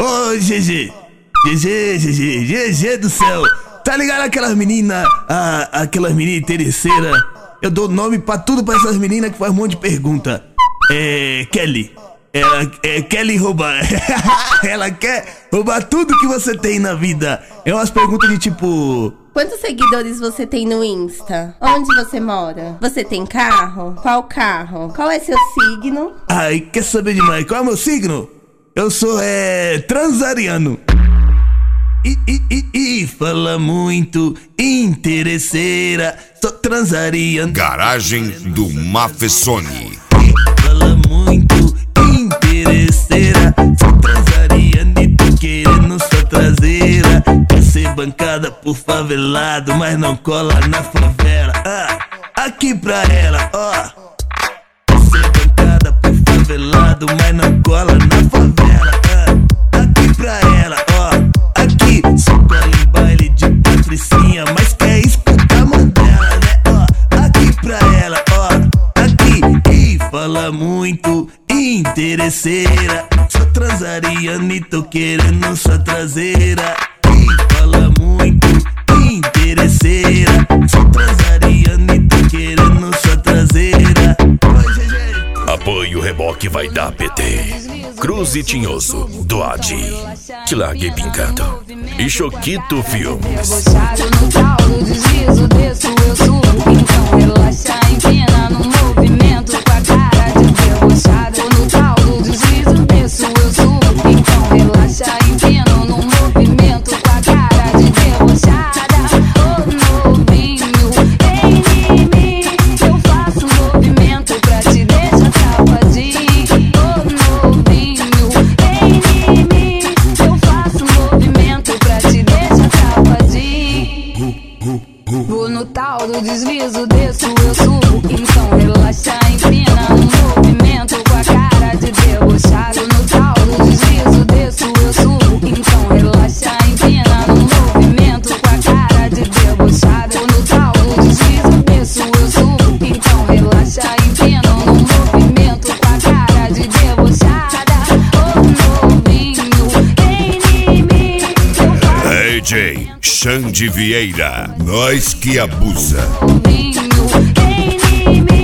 Ô, GG. GG do céu. Tá ligado aquelas meninas, aquelas meninas interesseiras? Eu dou nome pra tudo pra essas meninas que faz um monte de pergunta. Kelly. Kelly roubar. Ela quer roubar tudo que você tem na vida. É umas perguntas de tipo... Quantos seguidores você tem no Insta? Onde você mora? Você tem carro? Qual carro? Qual é seu signo? Ai, quer saber demais? Qual é o meu signo? Eu sou, transariano. Fala muito, interesseira. Sou transariano. Garagem do Mafessoni. Fala muito, interesseira. Sou transariano e tô querendo sua traseira. Quer ser bancada por favelado, mas não cola na favela. Aqui pra ela, ó. Quer ser bancada por favelado, mas não cola na favela. Aqui pra ela, ó. Aqui, só cola em baile de patricinha, mas quer escutar Mandela, né? Ó, aqui pra ela, ó. Aqui, fala muito, interesseira. Sou transariano e tô querendo sua traseira. Fala muito, interesseira. Sou transariano e tô querendo sua traseira. Apoio Reboque vai dar PT. Cruz e Tinhoso, do Adi. Te larguei pincando. E Choquito Filmes. Debochado no tal, deslizo, desço, eu subo. Então relaxa, empina no movimento com a cara de debochado. No tal, deslizo, desço, eu subo. Então relaxa, empina no movimento com a cara de debochada. Ô novinho, vem em mim, eu faço um movimento pra te deixar safadinho. Ô novinho, vem em mim, eu faço um movimento pra te deixar safadinho. Vou no tal do deslizo, desço, eu subo. Então relaxa, empina no movimento com a cara de debochado. No tal do deslizo, desço, eu subo. Então relaxa, empina no movimento com a cara de debochado. No tal do deslizo, desço, eu subo. Então relaxa, empina no movimento com a cara de debochada. Ô novinho, vem em mim, eu faço DJ Xande Vieira, nós que abusa. novinho, vem em mim.